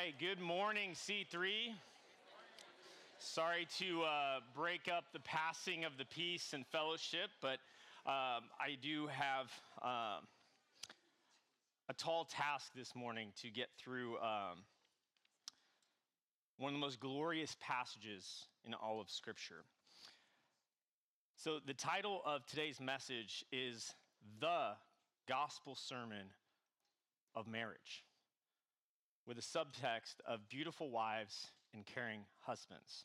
right, good morning, C3. Sorry to break up the passing of the peace and fellowship, but I do have a tall task this morning to get through one of the most glorious passages in all of Scripture. So the title of today's message is The Gospel Sermon of Marriage, with a subtext of beautiful wives and caring husbands.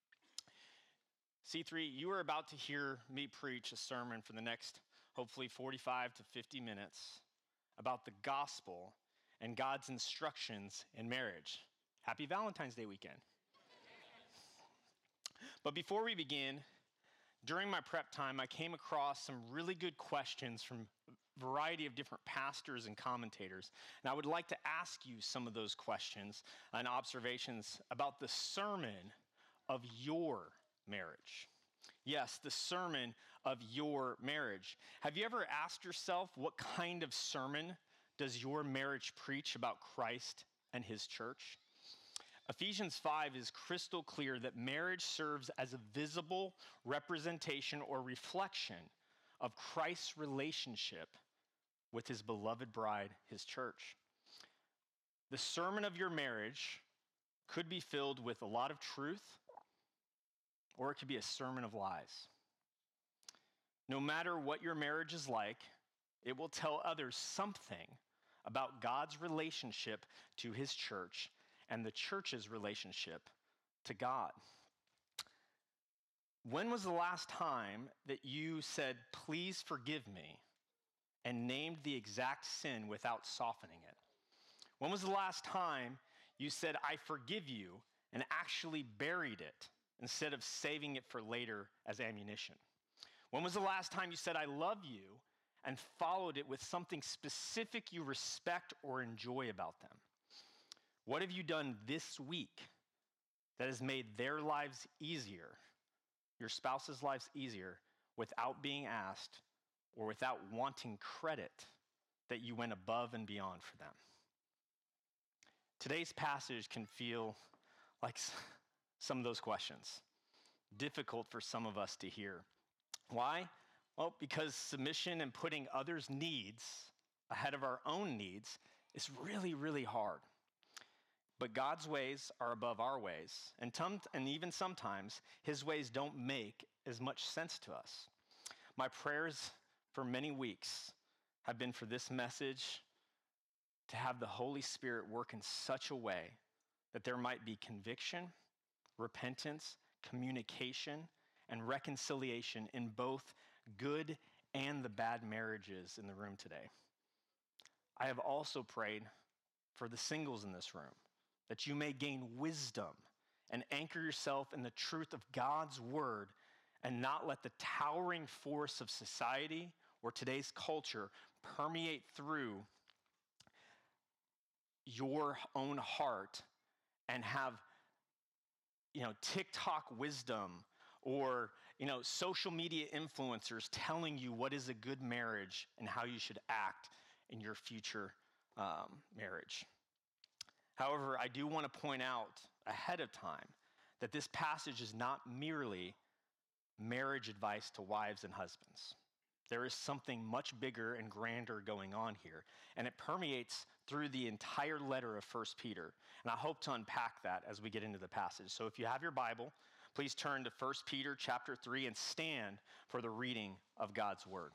C3, you are about to hear me preach a sermon for the next, hopefully 45 to 50 minutes about the gospel and God's instructions in marriage. Happy Valentine's Day weekend. But before we begin, during my prep time, I came across some really good questions from a variety of different pastors and commentators. And I would like to ask you some of those questions and observations about the sermon of your marriage. Yes, the sermon of your marriage. Have you ever asked yourself, what kind of sermon does your marriage preach about Christ and his church? Ephesians 5 is crystal clear that marriage serves as a visible representation or reflection of Christ's relationship with his beloved bride, his church. The sermon of your marriage could be filled with a lot of truth, or it could be a sermon of lies. No matter what your marriage is like, it will tell others something about God's relationship to his church and the church's relationship to God. When was the last time that you said, "Please forgive me," and named the exact sin without softening it? When was the last time you said, "I forgive you," and actually buried it instead of saving it for later as ammunition? When was the last time you said, "I love you," and followed it with something specific you respect or enjoy about them? What have you done this week that has made their lives easier, your spouse's lives easier, without being asked or without wanting credit that you went above and beyond for them? Today's passage can feel like some of those questions, difficult for some of us to hear. Why? Well, because submission and putting others' needs ahead of our own needs is really, really hard. But God's ways are above our ways, and even sometimes his ways don't make as much sense to us. My prayers for many weeks have been for this message to have the Holy Spirit work in such a way that there might be conviction, repentance, communication, and reconciliation in both good and the bad marriages in the room today. I have also prayed for the singles in this room, that you may gain wisdom and anchor yourself in the truth of God's word and not let the towering force of society or today's culture permeate through your own heart and have, TikTok wisdom or, social media influencers telling you what is a good marriage and how you should act in your future marriage. However, I do want to point out ahead of time that this passage is not merely marriage advice to wives and husbands. There is something much bigger and grander going on here, and it permeates through the entire letter of 1 Peter. And I hope to unpack that as we get into the passage. So if you have your Bible, please turn to 1 Peter chapter 3 and stand for the reading of God's word.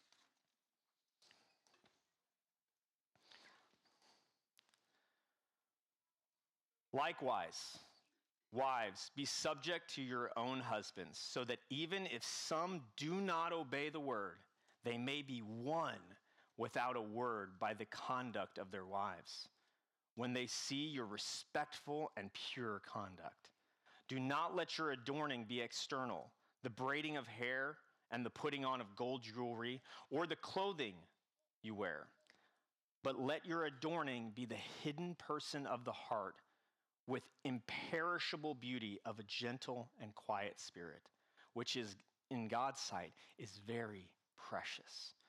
Likewise, wives, be subject to your own husbands, so that even if some do not obey the word, they may be won without a word by the conduct of their wives, when they see your respectful and pure conduct. Do not let your adorning be external, the braiding of hair and the putting on of gold jewelry, or the clothing you wear, but let your adorning be the hidden person of the heart, with imperishable beauty of a gentle and quiet spirit, which is in God's sight is very precious.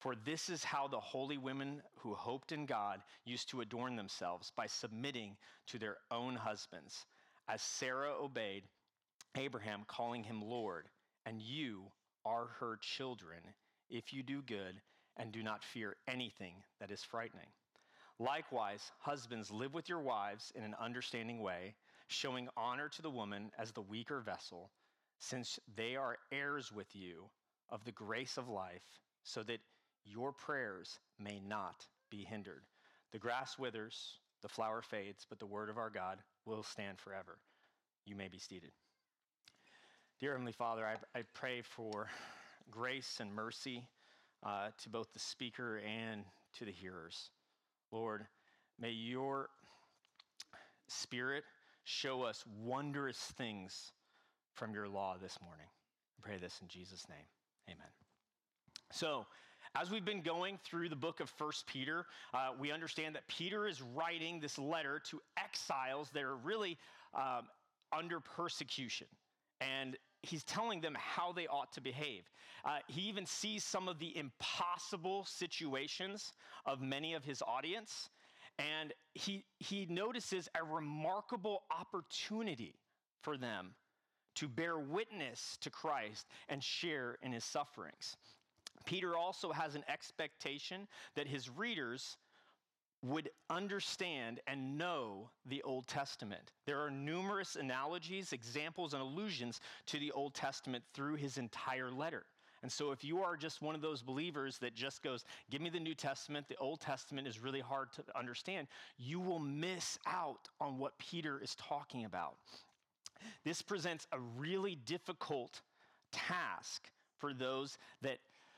For this is how the holy women who hoped in God used to adorn themselves, by submitting to their own husbands, as Sarah obeyed Abraham, calling him Lord. And you are her children if you do good and do not fear anything that is frightening. Likewise, husbands, live with your wives in an understanding way, showing honor to the woman as the weaker vessel, since they are heirs with you of the grace of life, so that your prayers may not be hindered. The grass withers, the flower fades, but the word of our God will stand forever. You may be seated. Dear Heavenly Father, I pray for grace and mercy to both the speaker and to the hearers. Lord, may your Spirit show us wondrous things from your law this morning. I pray this in Jesus' name. Amen. So, as we've been going through the book of 1 Peter, we understand that Peter is writing this letter to exiles that are really under persecution. And he's telling them how they ought to behave. He even sees some of the impossible situations of many of his audience. And he notices a remarkable opportunity for them to bear witness to Christ and share in his sufferings. Peter also has an expectation that his readers would understand and know the Old Testament. There are numerous analogies, examples, and allusions to the Old Testament through his entire letter. And so if you are just one of those believers that just goes, give me the New Testament, the Old Testament is really hard to understand, you will miss out on what Peter is talking about. This presents a really difficult task for those that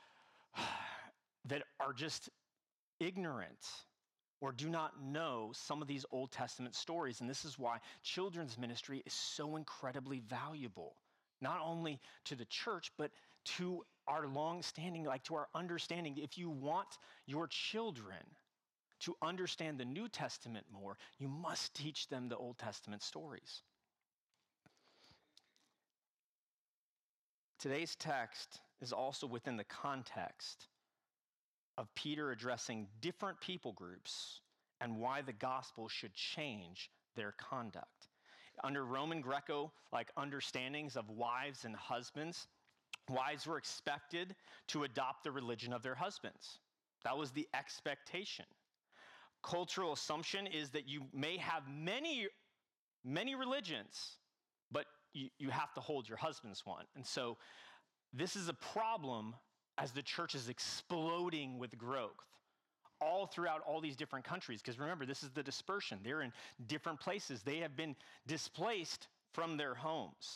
are just ignorant or do not know some of these Old Testament stories. And this is why children's ministry is so incredibly valuable, not only to the church, but to our long-standing, to our understanding. If you want your children to understand the New Testament more, you must teach them the Old Testament stories. Today's text is also within the context of Peter addressing different people groups and why the gospel should change their conduct. Under Roman Greco understandings of wives and husbands, wives were expected to adopt the religion of their husbands. That was the expectation. Cultural assumption is that you may have many religions, but you have to hold your husband's one. And so this is a problem as the church is exploding with growth all throughout all these different countries. Because remember, this is the dispersion. They're in different places. They have been displaced from their homes.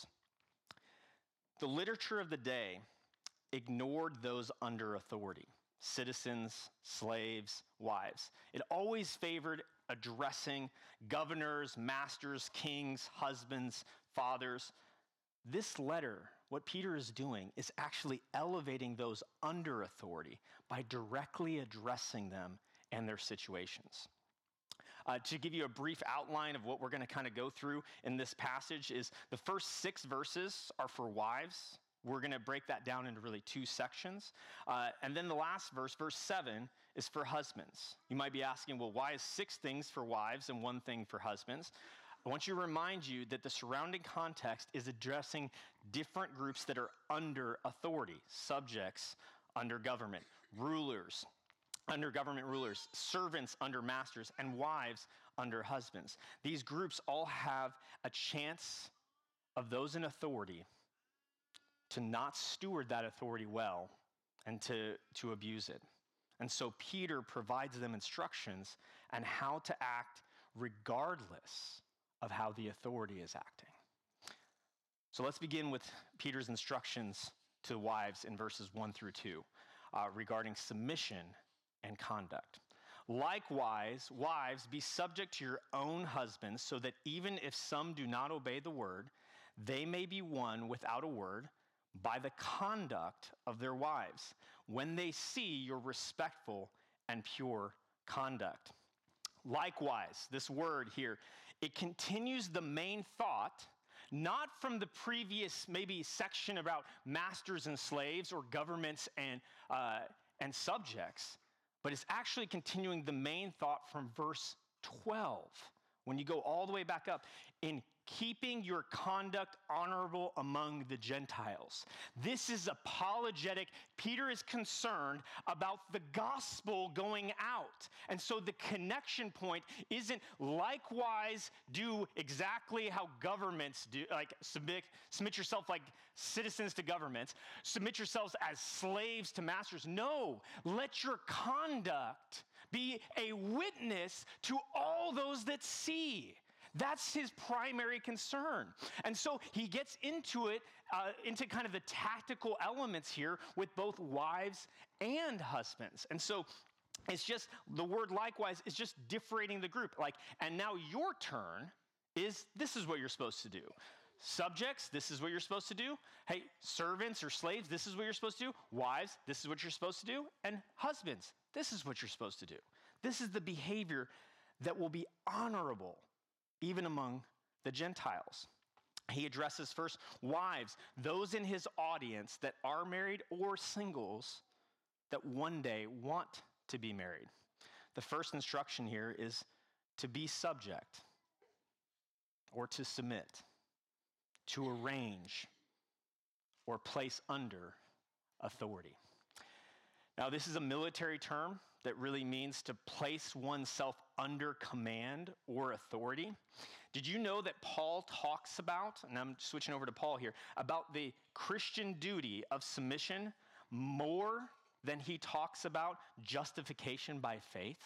The literature of the day ignored those under authority: citizens, slaves, wives. It always favored addressing governors, masters, kings, husbands, fathers. This letter, what Peter is doing, is actually elevating those under authority by directly addressing them and their situations. To give you a brief outline of what we're going to kind of go through in this passage is the first 6 verses are for wives. We're going to break that down into really 2 sections. And then the last verse, verse 7, is for husbands. You might be asking, well, why is 6 things for wives and 1 thing for husbands? I want you to remind you that the surrounding context is addressing different groups that are under authority: subjects under government, rulers under government rulers, servants under masters, and wives under husbands. These groups all have a chance of those in authority to not steward that authority well and to abuse it. And so Peter provides them instructions on how to act regardless of how the authority is acting. So let's begin with Peter's instructions to wives in verses 1 through 2 regarding submission and conduct. Likewise, wives, be subject to your own husbands, so that even if some do not obey the word, they may be won without a word by the conduct of their wives, when they see your respectful and pure conduct. Likewise, this word here, it continues the main thought, not from the previous maybe section about masters and slaves or governments and subjects, but it's actually continuing the main thought from verse 12. When you go all the way back up, in keeping your conduct honorable among the Gentiles. This is apologetic. Peter is concerned about the gospel going out. And so the connection point isn't likewise do exactly how governments do, like submit yourself like citizens to governments, submit yourselves as slaves to masters. No, let your conduct be a witness to all those that see. That's his primary concern. And so he gets into it, into kind of the tactical elements here with both wives and husbands. And so it's just, the word likewise is just differentiating the group. Like, and now your turn is, this is what you're supposed to do. Subjects, this is what you're supposed to do. Hey, servants or slaves, this is what you're supposed to do. Wives, this is what you're supposed to do. And husbands, this is what you're supposed to do. This is the behavior that will be honorable even among the Gentiles. He addresses first wives, those in his audience that are married or singles that one day want to be married. The first instruction here is to be subject or to submit, to arrange or place under authority. Now, this is a military term that really means to place oneself under command or authority. Did you know that Paul talks about, and I'm switching over to Paul here, about the Christian duty of submission more than he talks about justification by faith?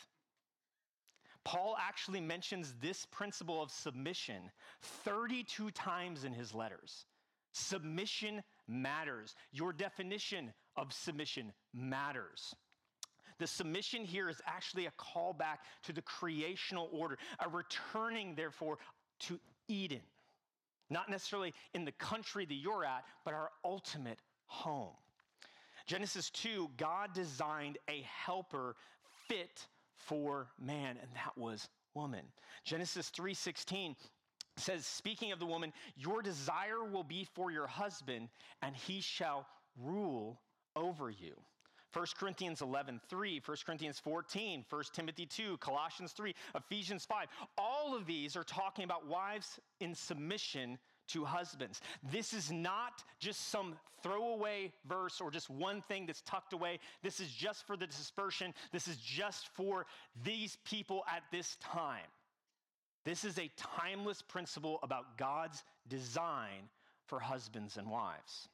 Paul actually mentions this principle of submission 32 times in his letters. Submission matters. Your definition of submission matters. The submission here is actually a callback to the creational order, a returning, therefore, to Eden. Not necessarily in the country that you're at, but our ultimate home. Genesis 2, God designed a helper fit for man, and that was woman. Genesis 3:16 says, speaking of the woman, your desire will be for your husband, and he shall rule over you. 1 Corinthians 11:3, 1 Corinthians 14, 1 Timothy 2, Colossians 3, Ephesians 5. All of these are talking about wives in submission to husbands. This is not just some throwaway verse or just one thing that's tucked away. This is just for the dispersion. This is just for these people at this time. This is a timeless principle about God's design for husbands and wives.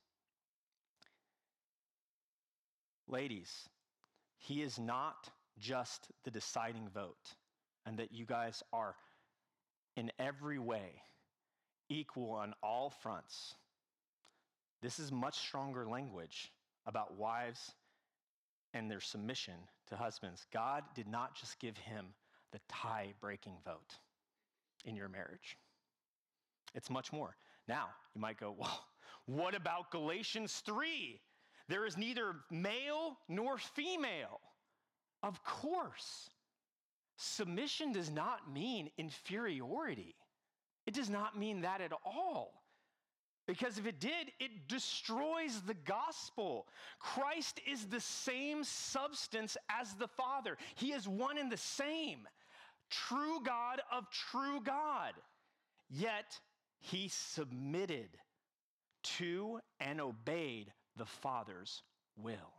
Ladies, he is not just the deciding vote, and that you guys are in every way equal on all fronts. This is much stronger language about wives and their submission to husbands. God did not just give him the tie-breaking vote in your marriage. It's much more. Now, you might go, well, what about Galatians 3? There is neither male nor female. Of course. Submission does not mean inferiority. It does not mean that at all. Because if it did, it destroys the gospel. Christ is the same substance as the Father. He is one and the same. True God of true God. Yet he submitted to and obeyed the Father's will.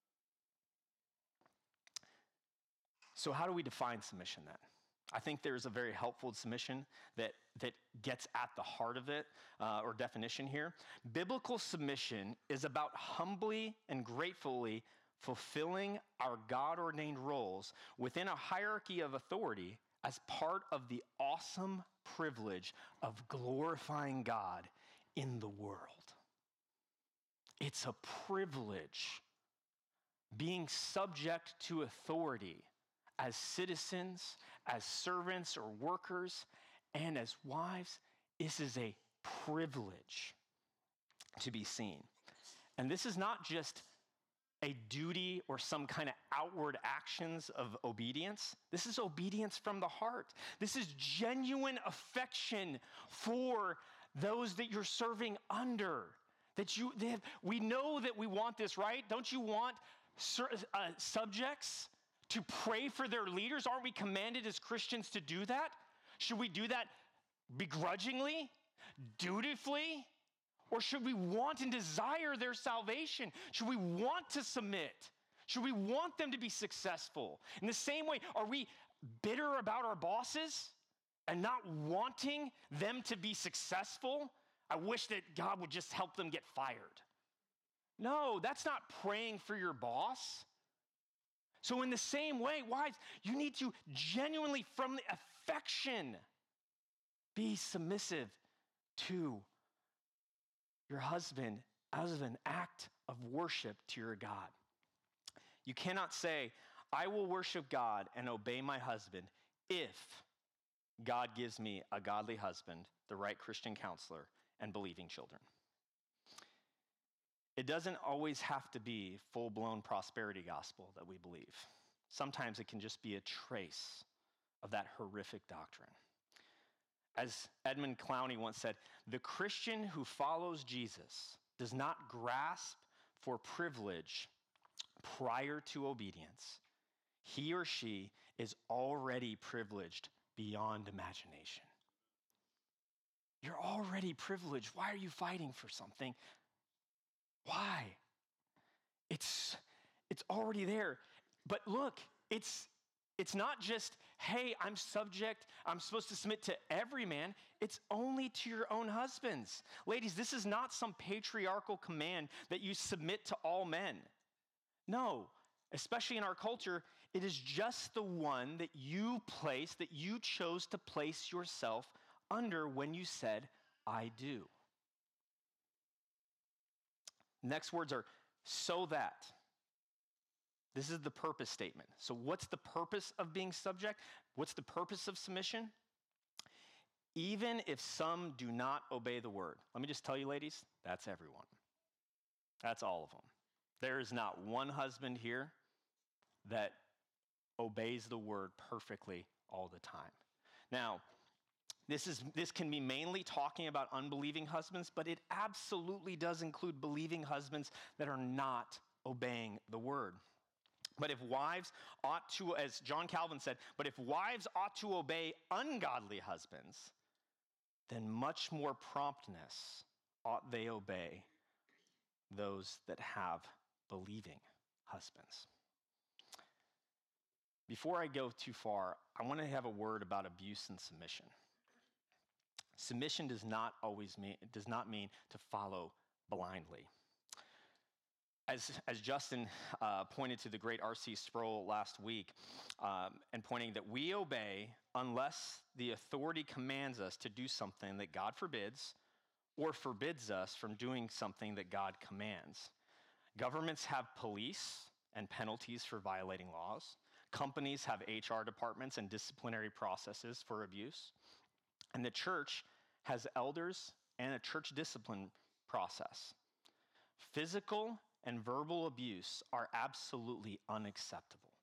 So how do we define submission then? I think there's a very helpful submission that gets at the heart of it, or definition here. Biblical submission is about humbly and gratefully fulfilling our God-ordained roles within a hierarchy of authority as part of the awesome privilege of glorifying God in the world. It's a privilege being subject to authority as citizens, as servants or workers, and as wives. This is a privilege to be seen. And this is not just a duty or some kind of outward actions of obedience. This is obedience from the heart. This is genuine affection for those that you're serving under. We know that we want this, right? Don't you want subjects to pray for their leaders? Aren't we commanded as Christians to do that? Should we do that begrudgingly, dutifully? Or should we want and desire their salvation? Should we want to submit? Should we want them to be successful? In the same way, are we bitter about our bosses and not wanting them to be successful? I wish that God would just help them get fired. No, that's not praying for your boss. So in the same way, wives, you need to genuinely, from the affection, be submissive to your husband as an act of worship to your God. You cannot say, I will worship God and obey my husband if God gives me a godly husband, the right Christian counselor, and believing children. It doesn't always have to be full-blown prosperity gospel that we believe. Sometimes it can just be a trace of that horrific doctrine. As Edmund Clowney once said, the Christian who follows Jesus does not grasp for privilege prior to obedience. He or she is already privileged beyond imagination. You're already privileged. Why are you fighting for something? Why? It's already there. But look, it's not just, hey, I'm supposed to submit to every man. It's only to your own husbands. Ladies, this is not some patriarchal command that you submit to all men. No, especially in our culture, it is just the one that you chose to place yourself under when you said, I do. Next words are, so that. This is the purpose statement. So what's the purpose of being subject? What's the purpose of submission? Even if some do not obey the word. Let me just tell you, ladies, that's everyone. That's all of them. There is not one husband here that obeys the word perfectly all the time. Now, this can be mainly talking about unbelieving husbands, but it absolutely does include believing husbands that are not obeying the word. But if wives ought to, as John Calvin said, but if wives ought to obey ungodly husbands, then much more promptness ought they obey those that have believing husbands. Before I go too far, I want to have a word about abuse and submission. Submission does not mean to follow blindly. As Justin pointed to the great R.C. Sproul last week, and pointing that we obey unless the authority commands us to do something that God forbids or forbids us from doing something that God commands. Governments have police and penalties for violating laws. Companies have HR departments and disciplinary processes for abuse. And the church has elders and a church discipline process. Physical and verbal abuse are absolutely unacceptable.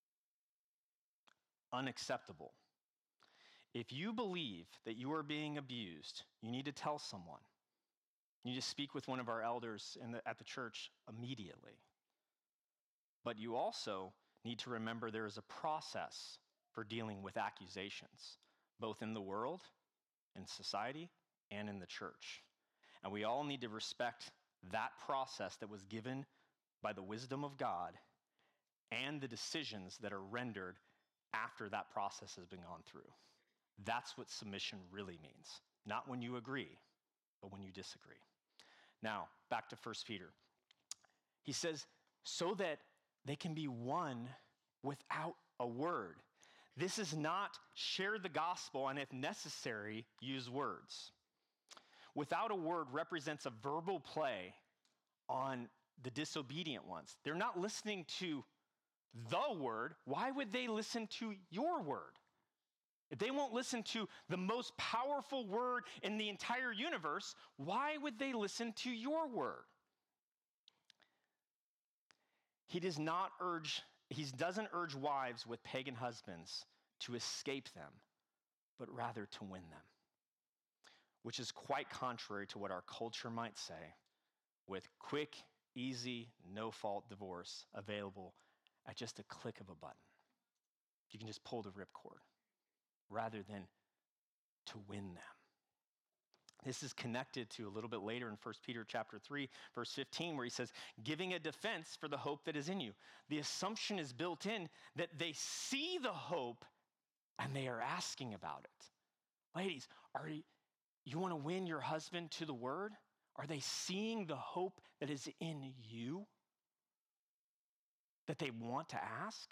Unacceptable. If you believe that you are being abused, you need to tell someone. You need to speak with one of our elders at the church immediately. But you also need to remember there is a process for dealing with accusations, both in the world, in society, and in the church. And we all need to respect that process that was given by the wisdom of God and the decisions that are rendered after that process has been gone through. That's what submission really means. Not when you agree, but when you disagree. Now, back to 1 Peter. He says, so that they can be one without a word. This is not share the gospel and, if necessary, use words. Without a word represents a verbal play on the disobedient ones. They're not listening to the word. Why would they listen to your word? If they won't listen to the most powerful word in the entire universe, why would they listen to your word? He doesn't urge wives with pagan husbands to escape them, but rather to win them, which is quite contrary to what our culture might say, with quick, easy, no-fault divorce available at just a click of a button. You can just pull the ripcord rather than to win them. This is connected to a little bit later in 1 Peter chapter 3, verse 15, where he says, giving a defense for the hope that is in you. The assumption is built in that they see the hope and they are asking about it. Ladies, you want to win your husband to the word? Are they seeing the hope that is in you that they want to ask?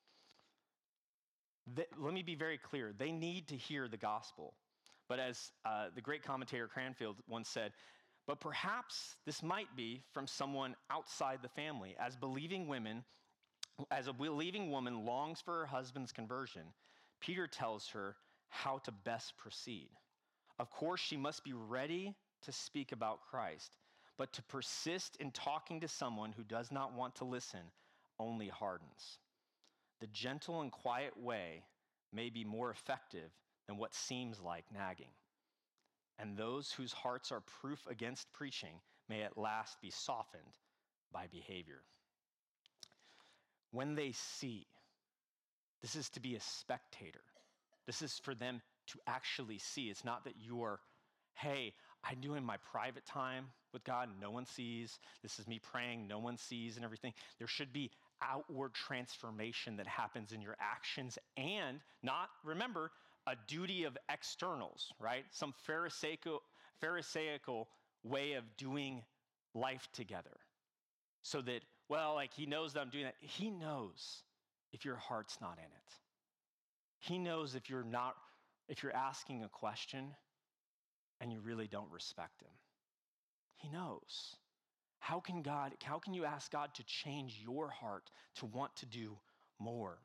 Let me be very clear. They need to hear the gospel. But as the great commentator Cranfield once said, but perhaps this might be from someone outside the family. As a believing woman longs for her husband's conversion, Peter tells her how to best proceed. Of course, she must be ready to speak about Christ, but to persist in talking to someone who does not want to listen only hardens. The gentle and quiet way may be more effective than what seems like nagging. And those whose hearts are proof against preaching may at last be softened by behavior. When they see, this is to be a spectator. This is for them to actually see. It's not that you are, hey, I do in my private time with God, no one sees. This is me praying, no one sees and everything. There should be outward transformation that happens in your actions and not, remember, a duty of externals, right? Some Pharisaical way of doing life together. So that, well, like he knows that I'm doing that. He knows if your heart's not in it. He knows if you're asking a question and you really don't respect him. He knows. How can you ask God to change your heart to want to do more?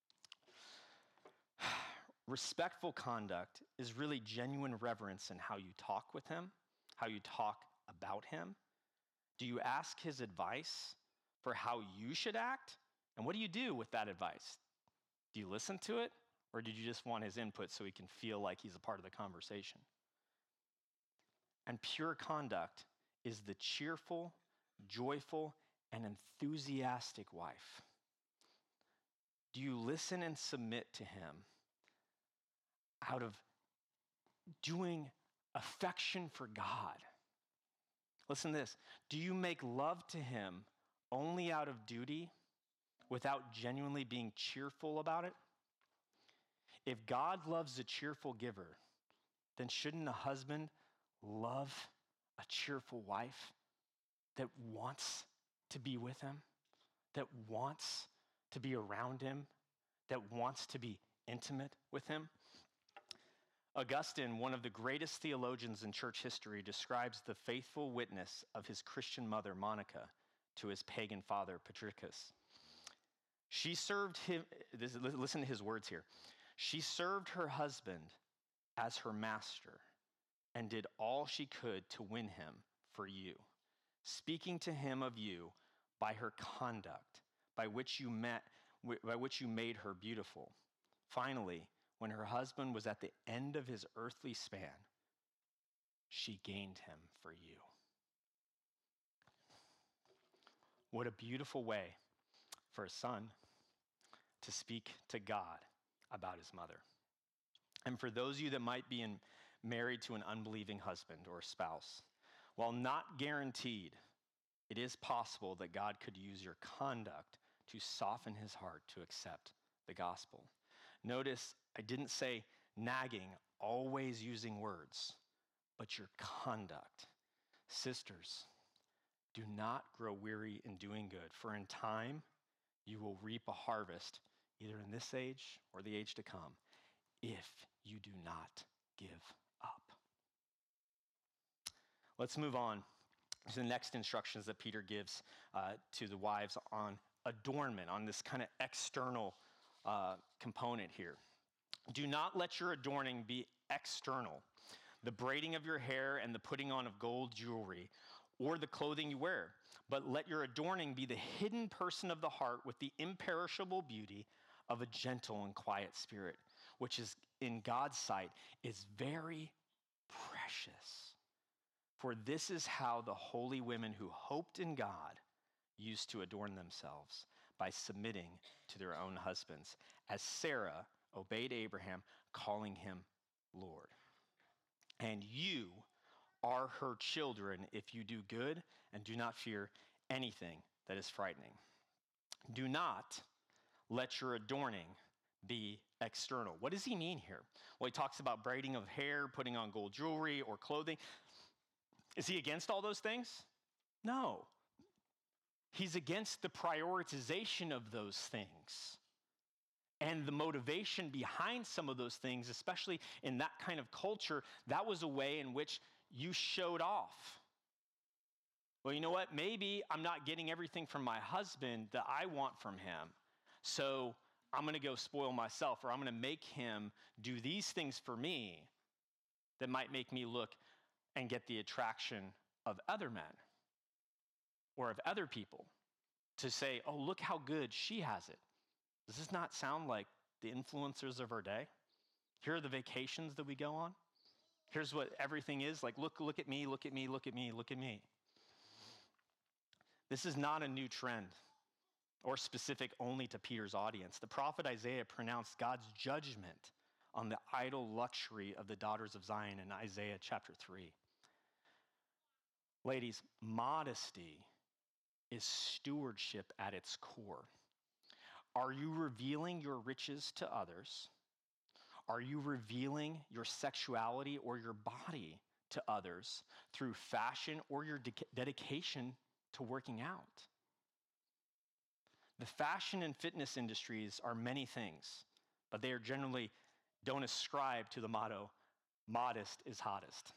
Respectful conduct is really genuine reverence in how you talk with him, how you talk about him. Do you ask his advice for how you should act? And what do you do with that advice? Do you listen to it? Or did you just want his input so he can feel like he's a part of the conversation? And pure conduct is the cheerful, joyful, and enthusiastic wife. Do you listen and submit to him out of doing affection for God? Listen to this. Do you make love to him only out of duty without genuinely being cheerful about it? If God loves a cheerful giver, then shouldn't a husband love a cheerful wife that wants to be with him, that wants to be around him, that wants to be intimate with him? Augustine, one of the greatest theologians in church history, describes the faithful witness of his Christian mother, Monica, to his pagan father, Patricus. She served him, listen to his words here. She served her husband as her master and did all she could to win him for you, speaking to him of you by her conduct, by which you made her beautiful. Finally, when her husband was at the end of his earthly span, she gained him for you. What a beautiful way for a son to speak to God about his mother. And for those of you that might be married to an unbelieving husband or spouse, while not guaranteed, it is possible that God could use your conduct to soften his heart to accept the gospel. Notice I didn't say nagging, always using words, but your conduct. Sisters, do not grow weary in doing good, for in time you will reap a harvest, either in this age or the age to come, if you do not give up. Let's move on to the next instructions that Peter gives to the wives on adornment, on this kind of external component here. Do not let your adorning be external, the braiding of your hair and the putting on of gold jewelry, or the clothing you wear, but let your adorning be the hidden person of the heart with the imperishable beauty of a gentle and quiet spirit, which is in God's sight is very precious. For this is how the holy women who hoped in God used to adorn themselves by submitting to their own husbands, as Sarah obeyed Abraham, calling him Lord. And you are her children if you do good and do not fear anything that is frightening. Do not let your adorning be external. What does he mean here? Well, he talks about braiding of hair, putting on gold jewelry or clothing. Is he against all those things? No. He's against the prioritization of those things and the motivation behind some of those things, especially in that kind of culture. That was a way in which you showed off. Well, you know what? Maybe I'm not getting everything from my husband that I want from him, so I'm going to go spoil myself, or I'm going to make him do these things for me that might make me look and get the attraction of other men or of other people to say, oh, look how good she has it. Does this not sound like the influencers of our day? Here are the vacations that we go on. Here's what everything is like. Look at me, look at me, look at me, look at me. This is not a new trend or specific only to Peter's audience. The prophet Isaiah pronounced God's judgment on the idle luxury of the daughters of Zion in Isaiah chapter 3. Ladies, modesty is stewardship at its core. Are you revealing your riches to others? Are you revealing your sexuality or your body to others through fashion or your dedication to working out? The fashion and fitness industries are many things, but they are generally don't ascribe to the motto, modest is hottest.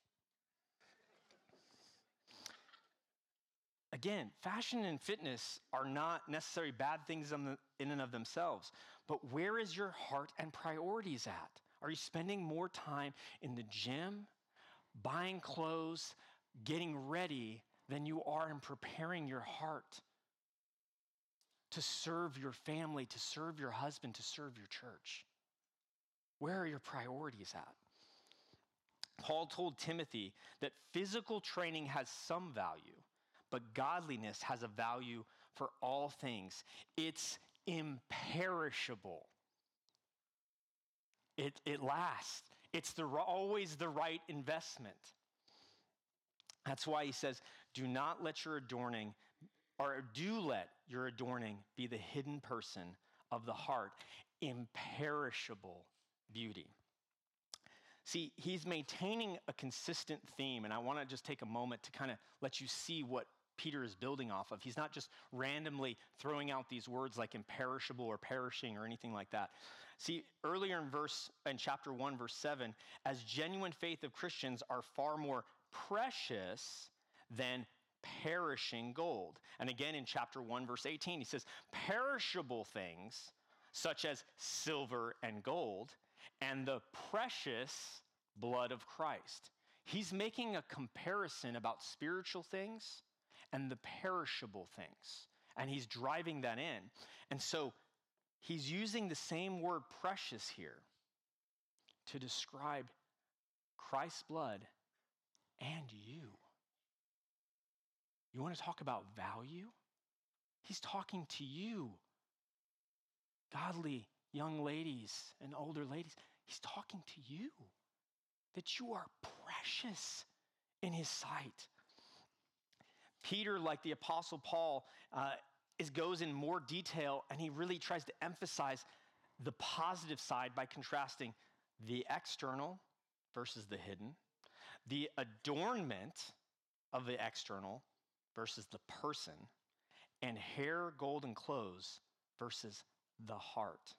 Again, fashion and fitness are not necessarily bad things in and of themselves, but where is your heart and priorities at? Are you spending more time in the gym, buying clothes, getting ready than you are in preparing your heart to serve your family, to serve your husband, to serve your church? Where are your priorities at? Paul told Timothy that physical training has some value, but godliness has a value for all things. It's imperishable. It lasts. It's always the right investment. That's why he says, do let your adorning be the hidden person of the heart, imperishable beauty. See, he's maintaining a consistent theme, and I want to just take a moment to kind of let you see what Peter is building off of. He's not just randomly throwing out these words like imperishable or perishing or anything like that. See, earlier in chapter 1, verse 7, as genuine faith of Christians are far more precious than perishing gold. And again, in chapter 1, verse 18, he says, perishable things such as silver and gold and the precious blood of Christ. He's making a comparison about spiritual things and the perishable things, and he's driving that in. And so he's using the same word precious here to describe Christ's blood and you. You want to talk about value? He's talking to you, godly young ladies and older ladies. He's talking to you, that you are precious in his sight. Peter, like the Apostle Paul, goes in more detail, and he really tries to emphasize the positive side by contrasting the external versus the hidden, the adornment of the external versus the person, and hair, gold, and clothes versus the heart.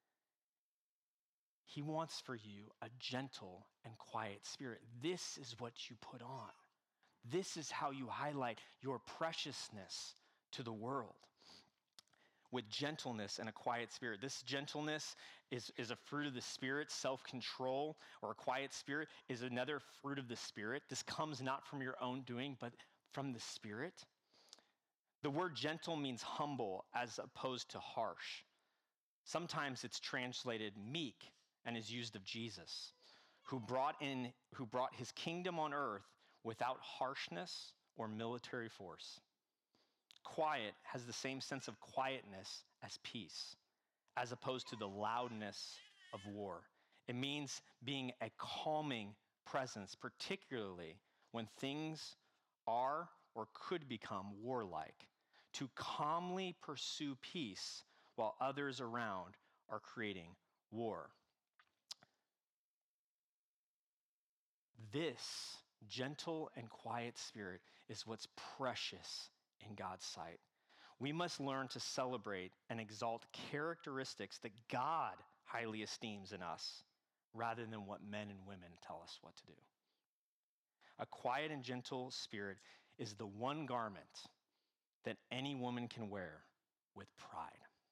He wants for you a gentle and quiet spirit. This is what you put on. This is how you highlight your preciousness to the world. With gentleness and a quiet spirit. This gentleness is a fruit of the Spirit. Self-control or a quiet spirit is another fruit of the Spirit. This comes not from your own doing, but from the Spirit. The word gentle means humble as opposed to harsh. Sometimes it's translated meek and is used of Jesus, who brought his kingdom on earth without harshness or military force. quiet has the same sense of quietness as peace, as opposed to the loudness of war. It means being a calming presence, particularly when things are or could become warlike, to calmly pursue peace while others around are creating war. This gentle and quiet spirit is what's precious in God's sight. We must learn to celebrate and exalt characteristics that God highly esteems in us, rather than what men and women tell us what to do. A quiet and gentle spirit is the one garment that any woman can wear with pride.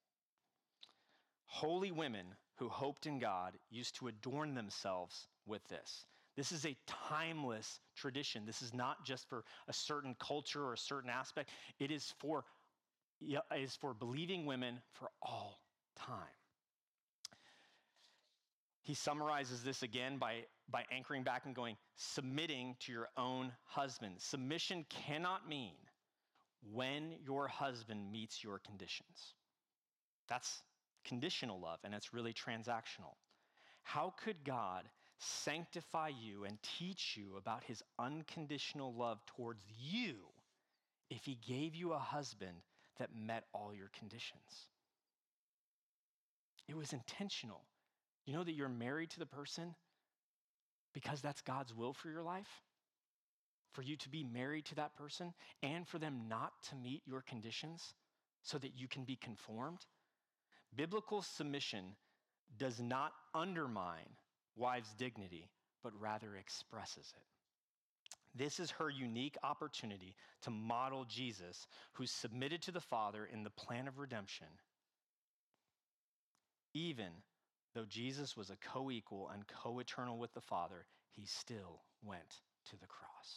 Holy women who hoped in God used to adorn themselves with this. This is a timeless tradition. This is not just for a certain culture or a certain aspect. It is for believing women for all time. He summarizes this again by anchoring back and going, submitting to your own husband. Submission cannot mean when your husband meets your conditions. That's conditional love, and it's really transactional. How could God sanctify you and teach you about his unconditional love towards you if he gave you a husband that met all your conditions? It was intentional. You know that you're married to the person because that's God's will for your life? For you to be married to that person and for them not to meet your conditions so that you can be conformed? Biblical submission does not undermine wife's dignity, but rather expresses it. This is her unique opportunity to model Jesus, who submitted to the Father in the plan of redemption, even though Jesus was a co-equal and co-eternal with the Father, he still went to the cross.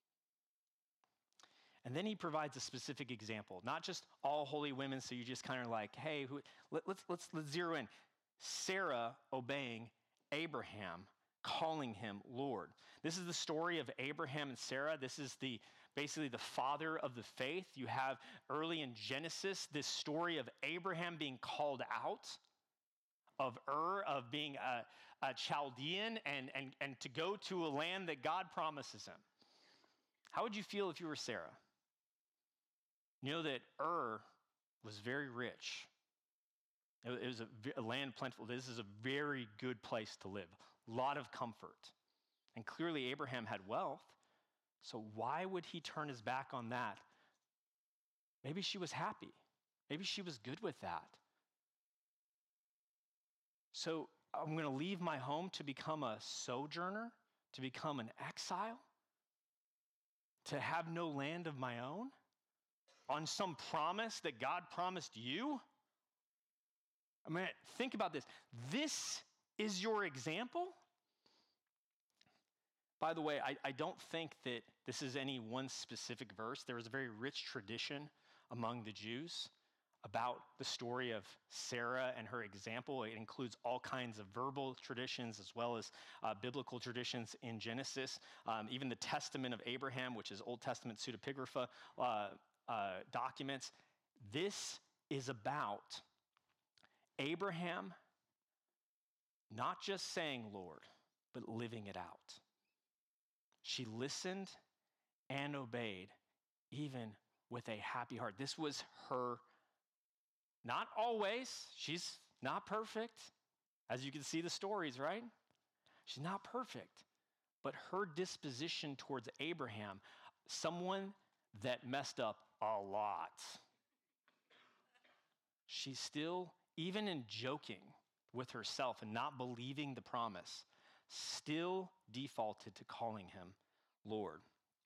And then he provides a specific example, not just all holy women, so you just kind of like, hey, let's zero in. Sarah obeying Abraham, calling him Lord. This is the story of Abraham and Sarah. This is basically the father of the faith. You have early in Genesis this story of Abraham being called out of of being a Chaldean and to go to a land that God promises him. How would you feel if you were Sarah? You know that was very rich. It was a land plentiful. This is a very good place to live. A lot of comfort. And clearly Abraham had wealth. So why would he turn his back on that? Maybe she was happy. Maybe she was good with that. So I'm going to leave my home to become a sojourner, to become an exile, to have no land of my own on some promise that God promised you? I mean, think about this. This is your example? By the way, I don't think that this is any one specific verse. There was a very rich tradition among the Jews about the story of Sarah and her example. It includes all kinds of verbal traditions as well as biblical traditions in Genesis. Even the Testament of Abraham, which is Old Testament pseudepigrapha documents. This is about Abraham not just saying Lord, but living it out. She listened and obeyed, even with a happy heart. This was her, not always, she's not perfect, as you can see the stories, right? She's not perfect, but her disposition towards Abraham, someone that messed up a lot, she still, even in joking with herself and not believing the promise, still defaulted to calling him Lord.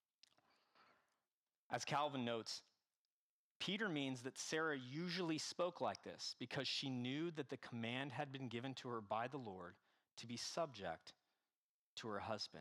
As Calvin notes, Peter means that Sarah usually spoke like this because she knew that the command had been given to her by the Lord to be subject to her husband.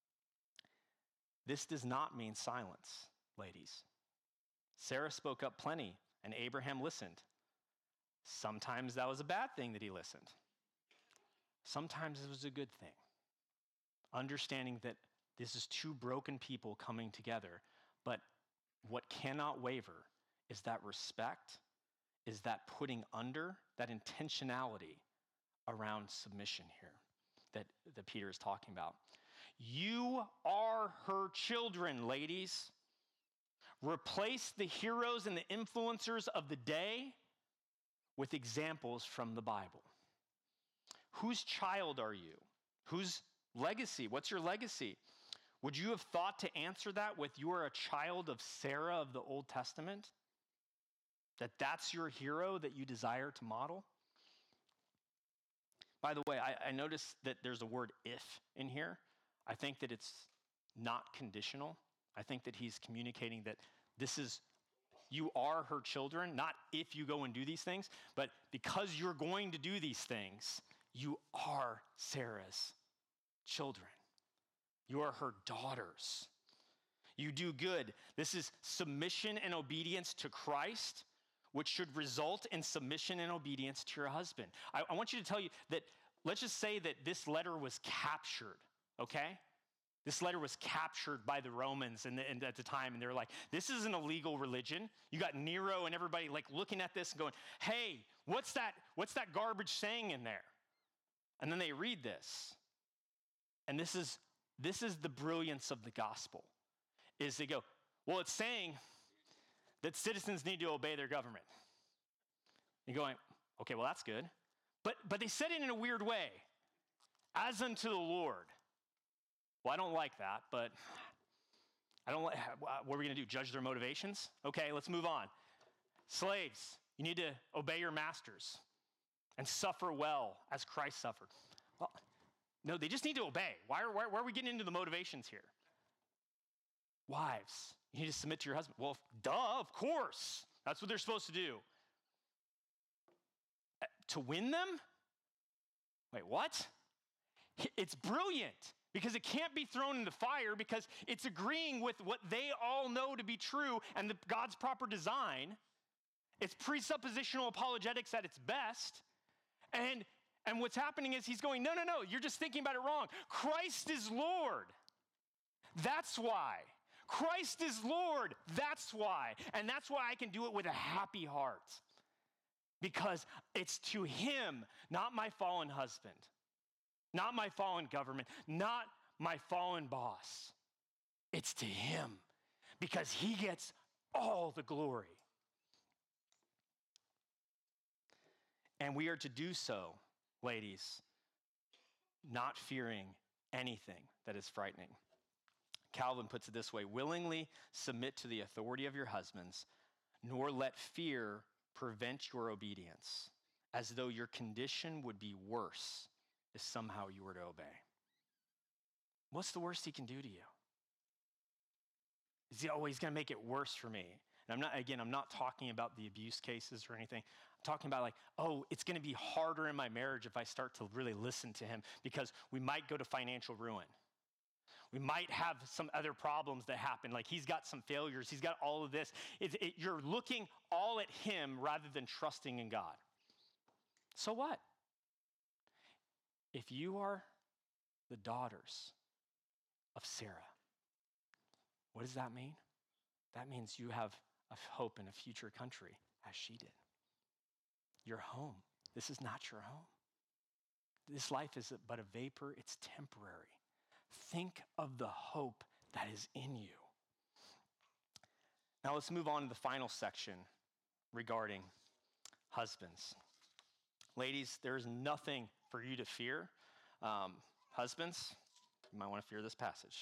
This does not mean silence, ladies. Sarah spoke up plenty and Abraham listened. Sometimes that was a bad thing that he listened. Sometimes it was a good thing. Understanding that this is two broken people coming together, but what cannot waver is that respect, is that putting under, that intentionality around submission here that Peter is talking about. You are her children, ladies. Replace the heroes and the influencers of the day with examples from the Bible. Whose child are you? Whose legacy? What's your legacy? Would you have thought to answer that with you are a child of Sarah of the Old Testament? That's your hero that you desire to model? By the way, I noticed that there's a word if in here. I think that it's not conditional. I think that he's communicating that you are her children, not if you go and do these things, but because you're going to do these things, you are Sarah's children. You are her daughters. You do good. This is submission and obedience to Christ, which should result in submission and obedience to your husband. I want you to tell you that, let's just say that this letter was captured, okay? This letter was captured by the Romans and at the time, and they're like, this is an illegal religion. You got Nero and everybody like looking at this and going, hey, what's that garbage saying in there? And then they read this. And this is the brilliance of the gospel, is they go, well, it's saying that citizens need to obey their government. You're going, okay, well, that's good. But they said it in a weird way, as unto the Lord. Well, I don't like that, but what are we going to do, judge their motivations? Okay, let's move on. Slaves, you need to obey your masters and suffer well as Christ suffered. Well, no, they just need to obey. Why are we getting into the motivations here? Wives, you need to submit to your husband. Well, duh, of course. That's what they're supposed to do. To win them? Wait, what? It's brilliant because it can't be thrown into fire because it's agreeing with what they all know to be true and God's proper design. It's presuppositional apologetics at its best. And what's happening is he's going, no, you're just thinking about it wrong. Christ is Lord. That's why. Christ is Lord. That's why. And that's why I can do it with a happy heart. Because it's to him, not my fallen husband, not my fallen government, not my fallen boss. It's to him because he gets all the glory. And we are to do so, ladies, not fearing anything that is frightening. Calvin puts it this way: willingly submit to the authority of your husbands, nor let fear prevent your obedience, as though your condition would be worse if somehow you were to obey. What's the worst he can do to you? He's going to make it worse for me. And I'm not talking about the abuse cases or anything. I'm talking about it's going to be harder in my marriage if I start to really listen to him because we might go to financial ruin. We might have some other problems that happen, like he's got some failures, he's got all of this. You're looking all at him rather than trusting in God. So what? If you are the daughters of Sarah, what does that mean? That means you have a hope in a future country as she did. Your home. This is not your home. This life is but a vapor. It's temporary. Think of the hope that is in you. Now let's move on to the final section regarding husbands. Ladies, there is nothing for you to fear. Husbands, you might want to fear this passage.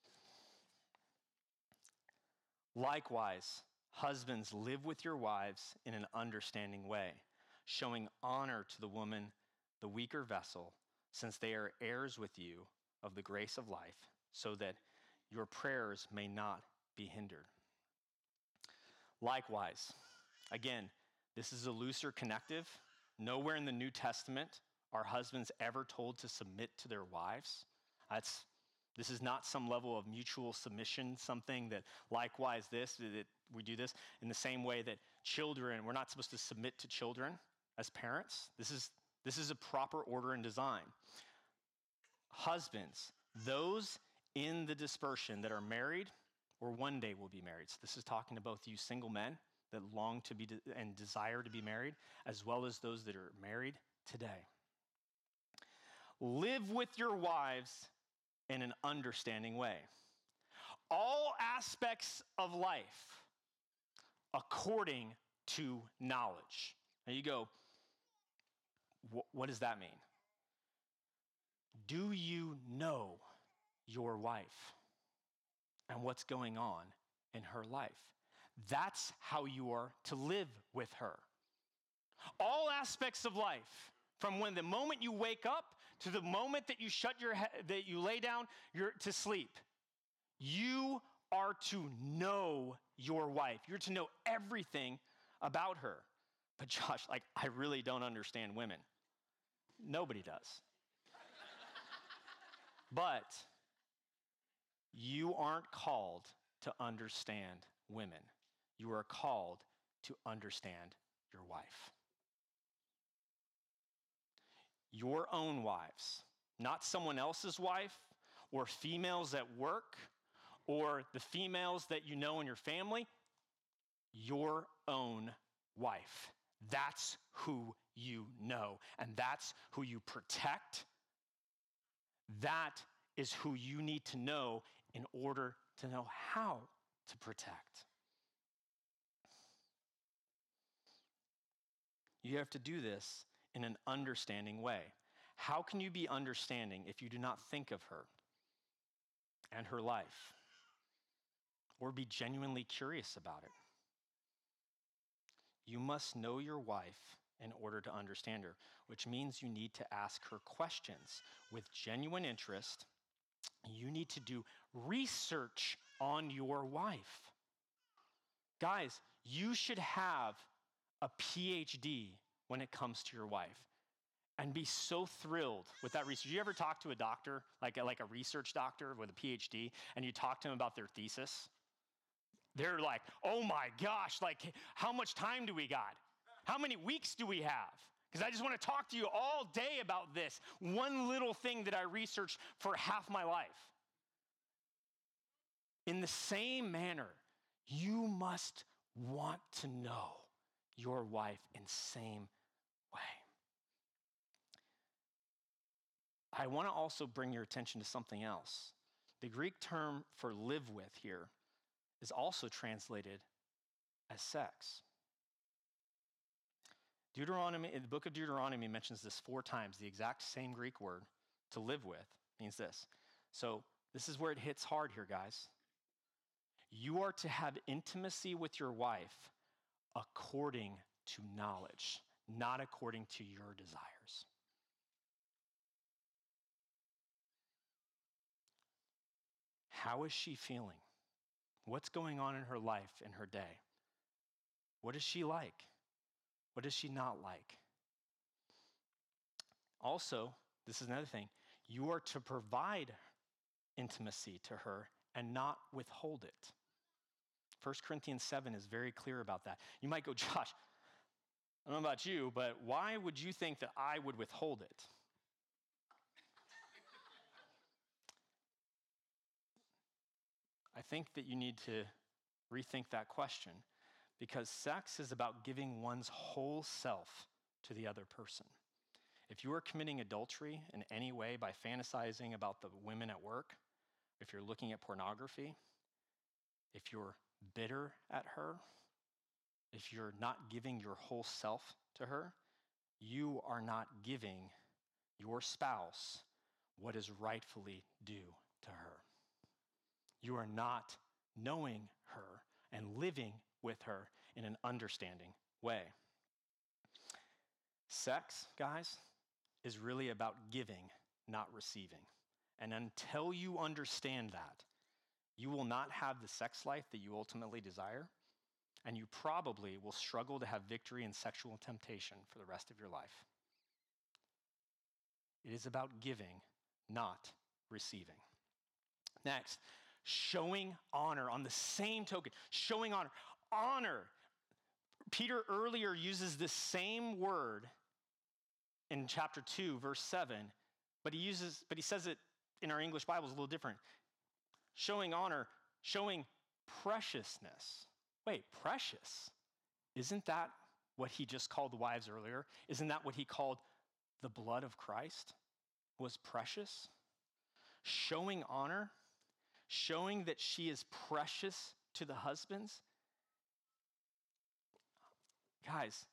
Likewise, husbands, live with your wives in an understanding way, showing honor to the woman, the weaker vessel, since they are heirs with you of the grace of life, so that your prayers may not be hindered. Likewise, again, this is a looser connective. Nowhere in the New Testament are husbands ever told to submit to their wives. This is not some level of mutual submission, something that likewise that we do this in the same way that children, we're not supposed to submit to children as parents. This is a proper order and design. Husbands, those in the dispersion that are married or one day will be married. So this is talking to both you single men that long to be and desire to be married, as well as those that are married today. Live with your wives in an understanding way. All aspects of life according to knowledge. Now you go, what does that mean? Do you know your wife and what's going on in her life? That's how you are to live with her. All aspects of life, from when the moment you wake up to the moment that you shut your head, that you lay down to sleep, you are to know your wife. You're to know everything about her. But Josh, I really don't understand women. Nobody does. But you aren't called to understand women. You are called to understand your wife. Your own wives, not someone else's wife, or females at work, or the females that you know in your family. Your own wife. That's who you know, and that's who you protect. That is who you need to know in order to know how to protect. You have to do this in an understanding way. How can you be understanding if you do not think of her and her life, or be genuinely curious about it? You must know your wife in order to understand her, which means you need to ask her questions with genuine interest. You need to do research on your wife. Guys, you should have a PhD when it comes to your wife and be so thrilled with that research. You ever talk to a doctor, like a research doctor with a PhD, and you talk to them about their thesis? They're like, oh my gosh, how much time do we got? How many weeks do we have? Because I just want to talk to you all day about this one little thing that I researched for half my life. In the same manner, you must want to know your wife in the same way. I want to also bring your attention to something else. The Greek term for live with here is also translated as sex. Deuteronomy, the book of Deuteronomy mentions this 4 times. The exact same Greek word, to live with, means this. So this is where it hits hard here, guys. You are to have intimacy with your wife according to knowledge, not according to your desires. How is she feeling? What's going on in her life, in her day? What is she like? What is she not like? Also, this is another thing. You are to provide intimacy to her and not withhold it. 1 Corinthians 7 is very clear about that. You might go, Josh, I don't know about you, but why would you think that I would withhold it? I think that you need to rethink that question, because sex is about giving one's whole self to the other person. If you are committing adultery in any way by fantasizing about the women at work, if you're looking at pornography, if you're bitter at her, if you're not giving your whole self to her, you are not giving your spouse what is rightfully due to her. You are not knowing her and living with her in an understanding way. Sex, guys, is really about giving, not receiving. And until you understand that, you will not have the sex life that you ultimately desire, and you probably will struggle to have victory in sexual temptation for the rest of your life. It is about giving, not receiving. Next, showing honor on the same token. Showing honor. Honor. Peter earlier uses the same word in chapter 2, verse 7, but he says it in our English Bibles a little different. Showing honor, showing preciousness. Wait, precious? Isn't that what he just called the wives earlier? Isn't that what he called the blood of Christ was precious? Showing honor, showing that she is precious to the husbands. Guys,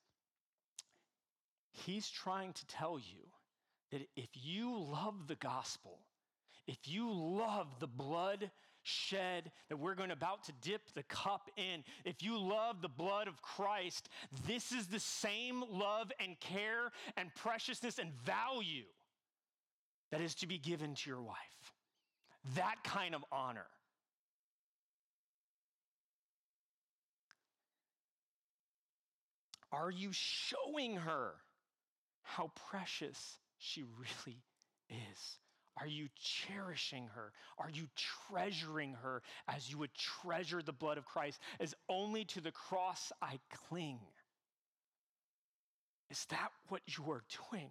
he's trying to tell you that if you love the gospel, if you love the blood shed that we're about to dip the cup in, if you love the blood of Christ, this is the same love and care and preciousness and value that is to be given to your wife. That kind of honor. Are you showing her how precious she really is? Are you cherishing her? Are you treasuring her as you would treasure the blood of Christ, as only to the cross I cling? Is that what you are doing?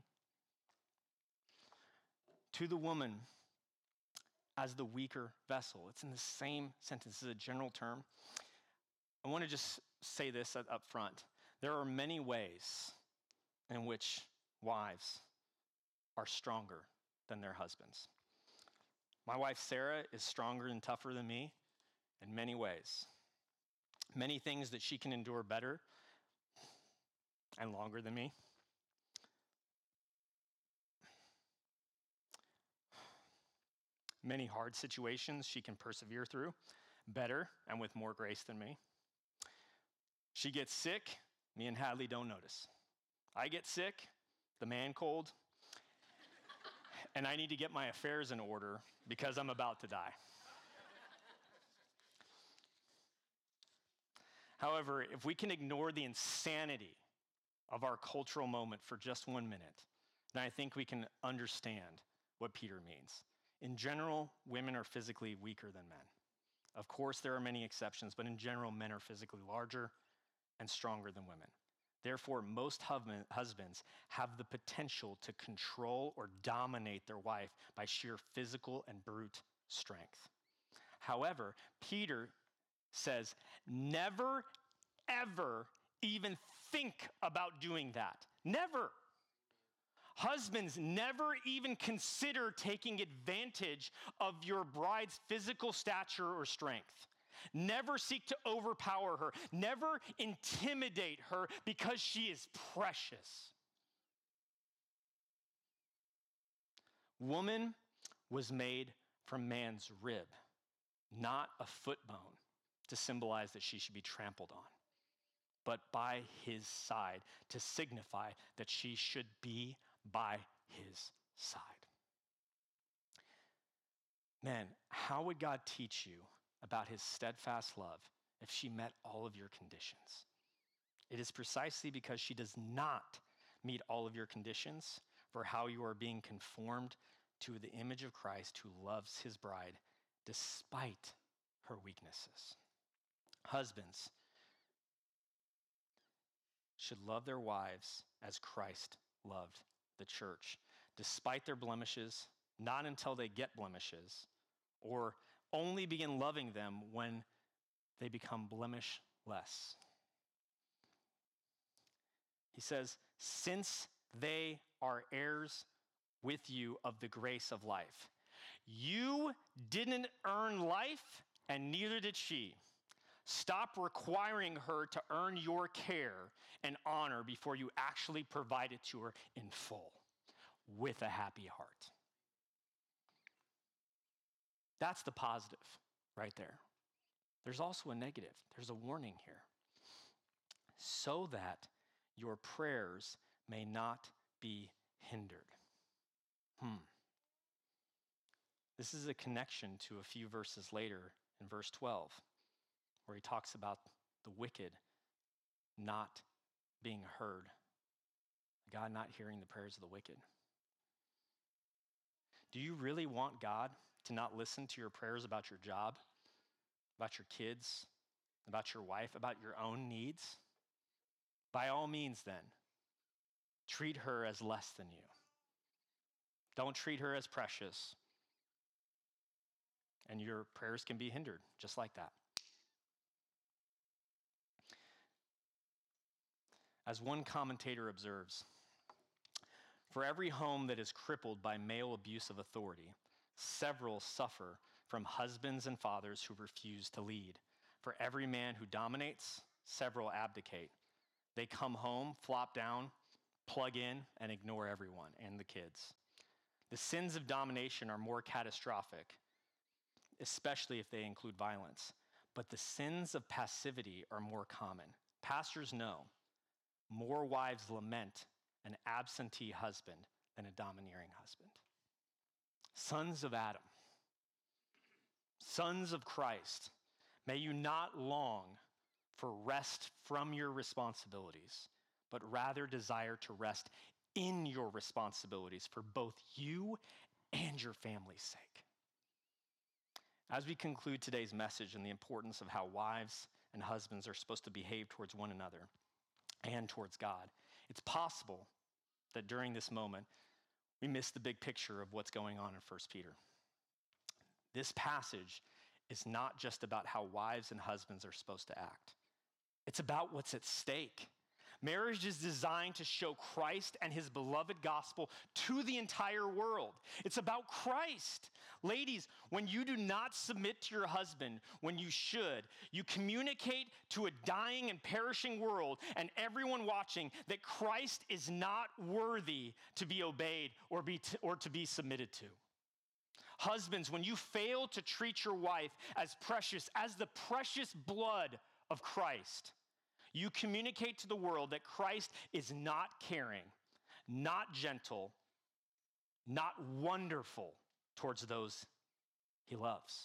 To the woman as the weaker vessel. It's in the same sentence. This is a general term. I want to just say this up front. There are many ways in which wives are stronger than their husbands. My wife, Sarah, is stronger and tougher than me in many ways. Many things that she can endure better and longer than me. Many hard situations she can persevere through better and with more grace than me. She gets sick, me and Hadley don't notice. I get sick, the man cold, and I need to get my affairs in order because I'm about to die. However, if we can ignore the insanity of our cultural moment for just 1 minute, then I think we can understand what Peter means. In general, women are physically weaker than men. Of course, there are many exceptions, but in general, men are physically larger and stronger than women. Therefore, most husbands have the potential to control or dominate their wife by sheer physical and brute strength. However, Peter says, never, ever even think about doing that. Never. Husbands, never even consider taking advantage of your bride's physical stature or strength. Never seek to overpower her. Never intimidate her because she is precious. Woman was made from man's rib, not a foot bone to symbolize that she should be trampled on, but by his side to signify that she should be by his side. Man, how would God teach you about his steadfast love if she met all of your conditions? It is precisely because she does not meet all of your conditions for how you are being conformed to the image of Christ who loves his bride despite her weaknesses. Husbands should love their wives as Christ loved the church, despite their blemishes, not until they get blemishes, or only begin loving them when they become blemishless. He says, since they are heirs with you of the grace of life. You didn't earn life, and neither did she. Stop requiring her to earn your care and honor before you actually provide it to her in full, with a happy heart. That's the positive right there. There's also a negative. There's a warning here. So that your prayers may not be hindered. This is a connection to a few verses later in verse 12, where he talks about the wicked not being heard, God not hearing the prayers of the wicked. Do you really want God to not listen to your prayers about your job, about your kids, about your wife, about your own needs? By all means, then, treat her as less than you. Don't treat her as precious. And your prayers can be hindered just like that. As one commentator observes, for every home that is crippled by male abuse of authority, several suffer from husbands and fathers who refuse to lead. For every man who dominates, several abdicate. They come home, flop down, plug in, and ignore everyone and the kids. The sins of domination are more catastrophic, especially if they include violence. But the sins of passivity are more common. Pastors know more wives lament an absentee husband than a domineering husband. Sons of Adam, sons of Christ, may you not long for rest from your responsibilities, but rather desire to rest in your responsibilities for both you and your family's sake. As we conclude today's message and the importance of how wives and husbands are supposed to behave towards one another and towards God, it's possible that during this moment, we miss the big picture of what's going on in 1 Peter. This passage is not just about how wives and husbands are supposed to act. It's about what's at stake. Marriage is designed to show Christ and his beloved gospel to the entire world. It's about Christ. Ladies, when you do not submit to your husband when you should, you communicate to a dying and perishing world and everyone watching that Christ is not worthy to be obeyed or to be submitted to. Husbands, when you fail to treat your wife as precious as the precious blood of Christ, you communicate to the world that Christ is not caring, not gentle, not wonderful towards those he loves.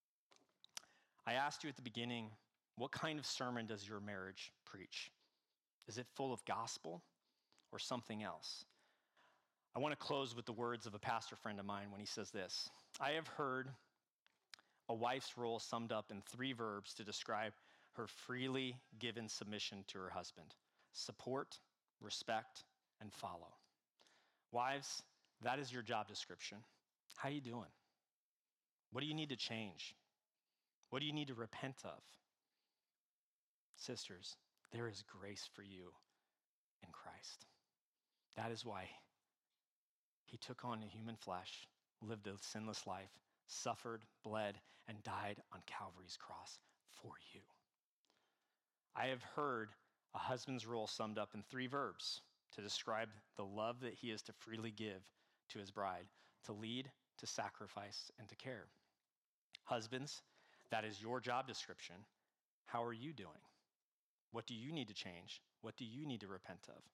I asked you at the beginning, what kind of sermon does your marriage preach? Is it full of gospel or something else? I want to close with the words of a pastor friend of mine when he says this: I have heard a wife's role summed up in 3 verbs to describe her freely given submission to her husband: support, respect, and follow. Wives, that is your job description. How you doing? What do you need to change? What do you need to repent of? Sisters, there is grace for you in Christ. That is why he took on a human flesh, lived a sinless life, suffered, bled, and died on Calvary's cross for you. I have heard a husband's role summed up in 3 verbs to describe the love that he is to freely give to his bride: to lead, to sacrifice, and to care. Husbands, that is your job description. How are you doing? What do you need to change? What do you need to repent of?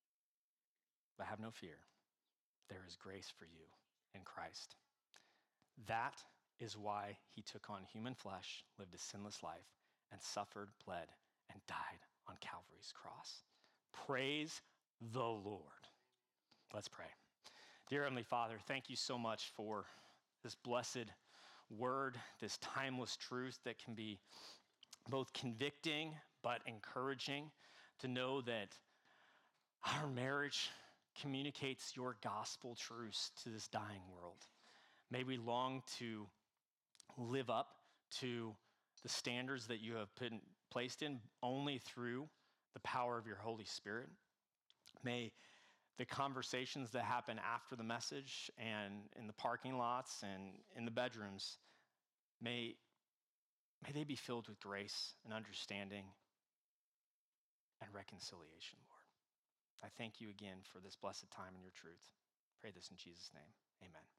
But have no fear. There is grace for you in Christ. That is why he took on human flesh, lived a sinless life, and suffered, bled, and died on Calvary's cross. Praise the Lord. Let's pray. Dear Heavenly Father, thank you so much for this blessed word, this timeless truth that can be both convicting but encouraging to know that our marriage communicates your gospel truths to this dying world. May we long to live up to the standards that you have placed in only through the power of your Holy Spirit. May the conversations that happen after the message and in the parking lots and in the bedrooms, may they be filled with grace and understanding and reconciliation, Lord. I thank you again for this blessed time in your truth. Pray this in Jesus' name. Amen.